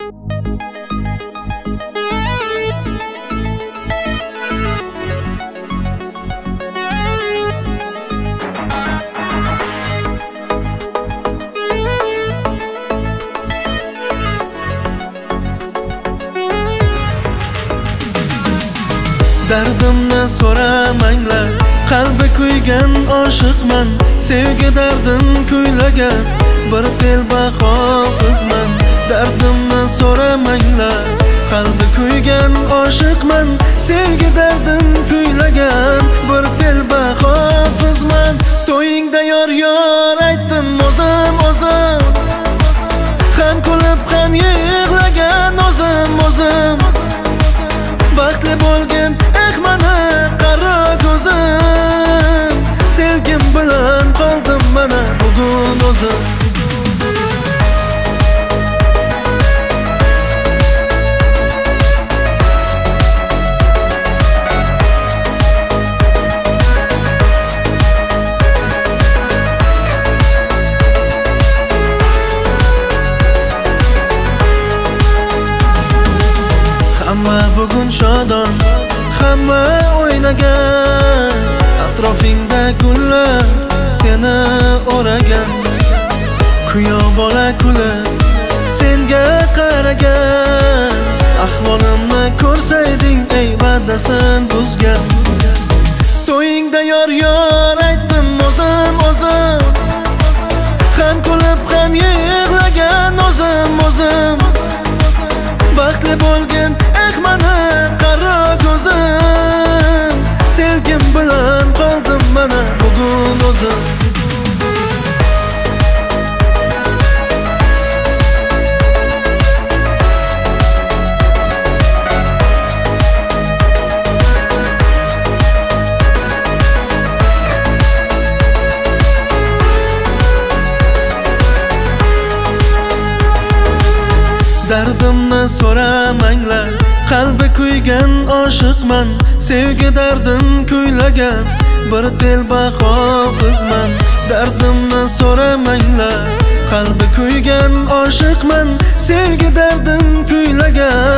Dardimni so'ramanglar, qalbi kuygan oshiqman, sevgi dardin kuylagan bir telba hofizman. Dardimni so'ramanglar, qalbi kuygan oshiqman, sevgi dardin kuylagan bir telba hofizman. To'yingda yor aytdim o'zim, ham kulib ham yig'lagan o'zim. Baxtli bo'lgin mani qaro ko'zim, sevgim bilan qoldim mana bugun o'zim. Hamma bugun shodon, hamma o'ynagan, atrofingda gullar seni o'ragan. Kuyov bola kulib senga qaragan, ahvolimni ko'rsayding ey va'dasin buzgan. To'yingda yor aytdim o'zim, ham kulib ham yig'lagan o'zim. Baxtli bo'lgin mani qaro ko'zim, sevgim bilan qoldim mana bugun o'zim. Dardimni so'ramanglar, qalbi kuygan oshiqman, sevgi dardin kuylagan bir telba hofizman. Dardimni so'ramanglar, qalbi kuygan oshiqman, sevgi dardin kuylagan